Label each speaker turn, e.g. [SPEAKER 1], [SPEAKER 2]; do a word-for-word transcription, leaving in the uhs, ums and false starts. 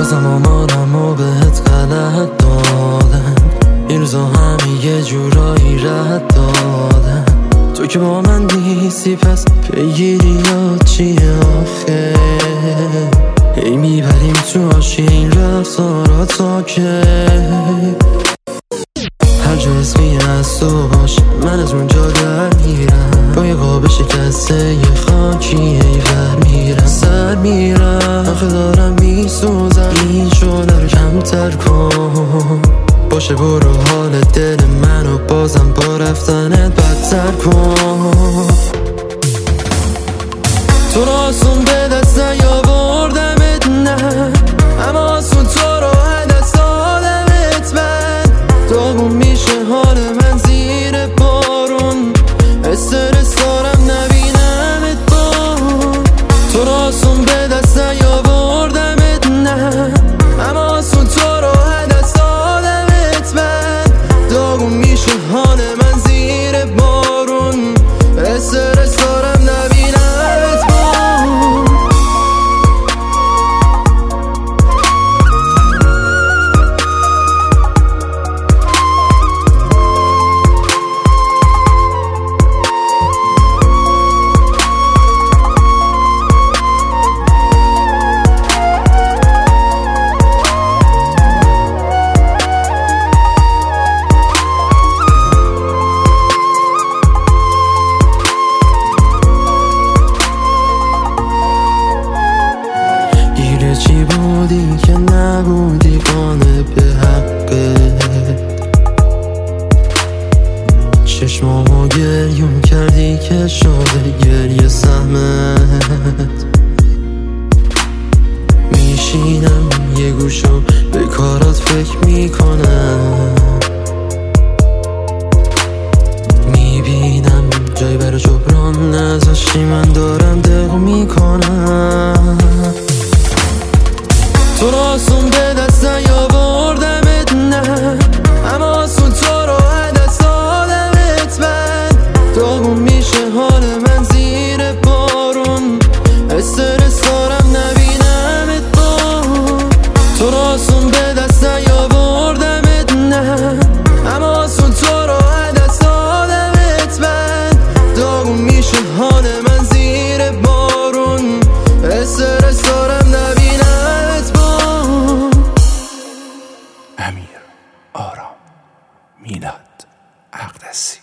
[SPEAKER 1] بازم آمارمو بهت غلط دادم، این روزا همه یه جورایی رد دادم. تو که با من نیستی پس پیگیری یا چیه آخه؟ هی میبریم تو آشی این رفتارا تا که هر جا اسمی از تو باش من از اونجا در میرم، با یه قاب شکسته یه خاکی ایور میرم سر میرم. آخه دارم میسوزم این شونه رو کمتر کن، باشه برو حال دل منو بازم با رفتنت بدتر کن. تو رو آسون به دست نیاوردمت نه، اما آسون تو رو دست دادمت من. داغون میشه حال من زیر بارون، استرس دارم نبینمت بارون. تو رو آسون به دست نیاوردمت نه، اما آسون تو رو دست دادمت من. داغون میشه حال من زیر بارون، استرس دارم نبینمت بارون. چی بودی که نبودی قانع به حقت، چشمامو گریون کردی که شده گریه سهمت. میشینم یه گوشو به کارات فکر میکنم، میبینم جای برای جبران نذاشتی، من دارم دق میکنم. تو رو آسون به دست نیاوردمت نه، اما آسون تو رو دست دادمت من. داغون میشه حال من زیر بارون، استرس دارم نبینمت بارون. تو رو آسون به دست نیاوردمت نه، اما آسون تو رو دست دادمت من. داغون میشه حال من زیر بارون، استرس دارم نبینمت بارون.
[SPEAKER 2] امیر آرام، میلاد اقدسی.